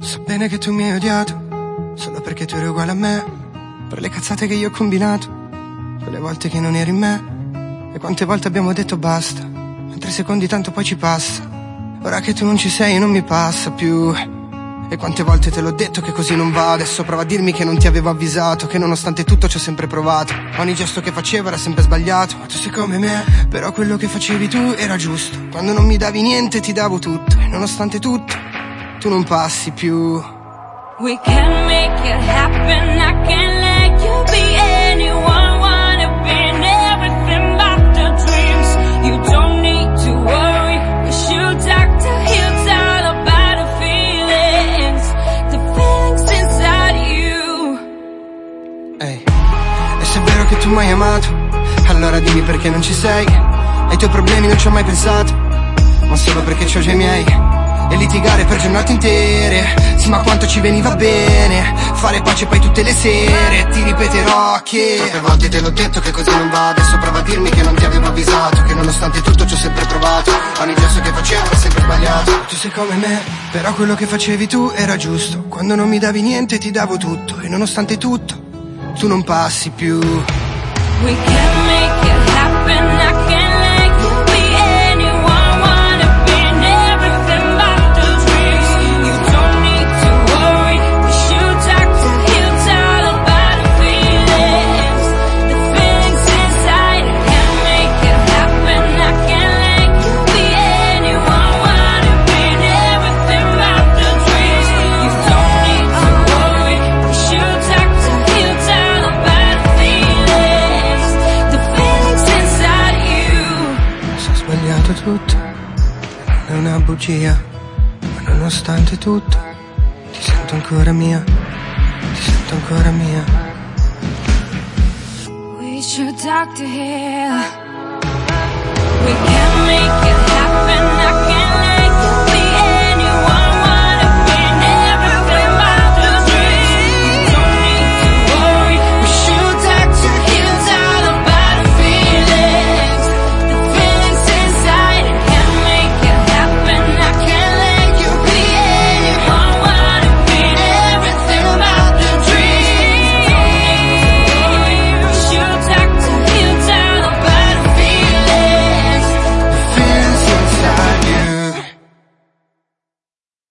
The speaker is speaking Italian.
So bene che tu mi hai odiato solo perché tu eri uguale a me, per le cazzate che io ho combinato, quelle volte che non eri in me. E quante volte abbiamo detto basta, in 3 secondi tanto poi ci passa. Ora che tu non ci sei non mi passa più. E quante volte te l'ho detto che così non va. Adesso prova a dirmi che non ti avevo avvisato, che nonostante tutto ci ho sempre provato. Ogni gesto che facevo era sempre sbagliato, ma tu sei come me. Però quello che facevi tu era giusto. Quando non mi davi niente ti davo tutto, e nonostante tutto tu non passi più. We can make it happen, I can let you be anyone, wanna be in everything but the dreams. You don't need to worry, we should talk to heal all about the feelings inside you. Ehi, e se è vero che tu mi hai amato, allora dimmi perché non ci sei. Ai tuoi problemi non ci ho mai pensato, ma solo perché c'ho già i miei. E litigare per giornate intere, sì ma quanto ci veniva bene fare pace poi tutte le sere. Ti ripeterò che troppe volte te l'ho detto che così non va. Adesso prova a dirmi che non ti avevo avvisato, che nonostante tutto ci ho sempre provato. Ogni gesto che facevo era sempre sbagliato. Tu sei come me, però quello che facevi tu era giusto. Quando non mi davi niente ti davo tutto, e nonostante tutto tu non passi più. We can make it happen, I can let you be anyone, wanna be in everything but the dreams. You don't need to worry, we should talk to heal all about the feelings inside. I can make it happen, I can let you be anyone, wanna be in everything but the dreams. You don't need to worry, we should talk to heal all about the feelings inside you. Se ho sbagliato tutto, non è una bugia, ma nonostante tutto ti sento ancora mia, ti sento ancora mia. We should talk to heal. We can make it